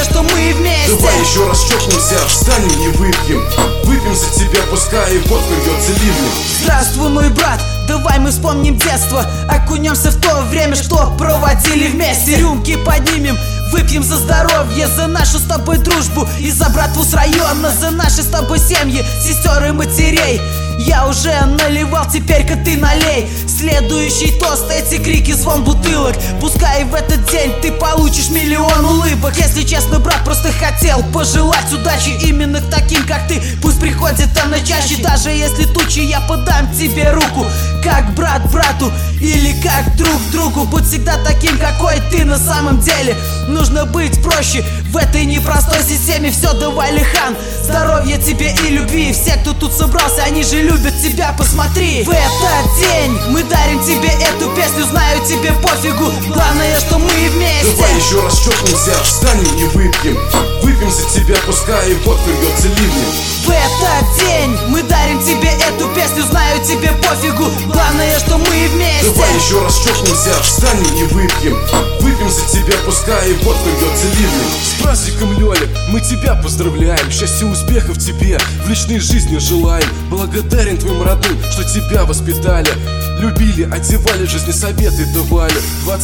Главное, что мы вместе. Давай еще раз чокнемся, встанем и выпьем. Выпьем за тебя, пускай водка льется ливнем. Здравствуй, мой брат, давай мы вспомним детство. Окунемся в то время, что проводили вместе. Рюмки поднимем, выпьем за здоровье, за нашу с тобой дружбу и за братву с района, за наши с тобой семьи, сестер и матерей. Я уже наливал, теперь-ка ты налей. Следующий тост, эти крики, звон бутылок. Пускай в этот день ты получишь миллион улыбок. Если честно, брат, просто хотел пожелать удачи именно таким, как ты. Пусть приходит она чаще, даже если тучи, я подам тебе руку, как брат брату или как друг другу. Будь всегда таким, какой ты на самом деле. Нужно быть проще в этой непростой системе. Все, давай, Лихан, здоровья тебе и любви. Все, кто тут собрался, они же любят тебя, посмотри. В этот день мы дарим тебе эту песню. Знаю, тебе пофигу, главное, что мы вместе. Давай еще раз чокнемся, встанем и выпьем. Выпьем за тебя, пускай водка льется ливнем. В этот день мы дарим тебе эту песню. Знаю, тебе пофигу, главное, что мы вместе. Давай еще раз чокнемся, встанем и выпьем. Выпьем за тебя, пускай водка льется ливнем. С праздником, Лёля, мы тебя поздравляем. Счастья, успехов тебе в личной жизни желаем. Благодарен твоим родным, что тебя воспитали, любили, одевали, жизни советы давали.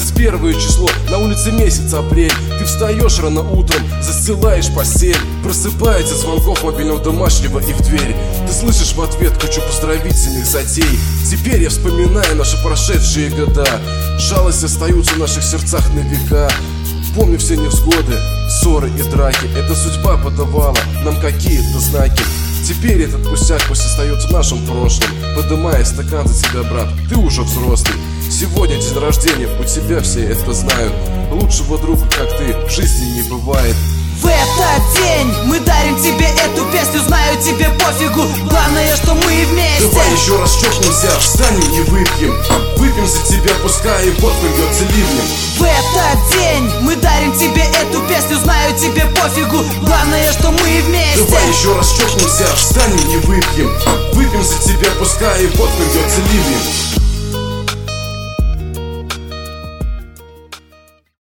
21 число, на улице месяц апрель. Ты встаешь рано утром, застилаешь постель. Просыпается звонков мобильного домашнего и в дверь. Ты слышишь в ответ кучу поздравительных затей. Теперь я вспоминаю наши прошедшие года. Жалости остаются в наших сердцах на века. Помню все невзгоды, ссоры и драки. Эта судьба подавала нам какие-то знаки. Теперь этот пустяк пусть остается в нашем прошлом. Поднимая стакан за тебя, брат, ты уже взрослый. Сегодня день рождения, у тебя все это знают. Лучшего друга, как ты, в жизни не бывает. В этот день мы дарим тебе эту песню. Знаю, тебе пофигу, главное, что мы вместе. Давай еще раз чокнемся, встанем и выпьем. Выпьем за тебя, пускай водка льется ливнем. В этот день мы дарим тебе эту песню. Знаю, тебе пофигу, главное, что мы вместе. Давай еще раз чокнемся, встанем и выпьем. Выпьем за тебя, пускай водка льется ливнем.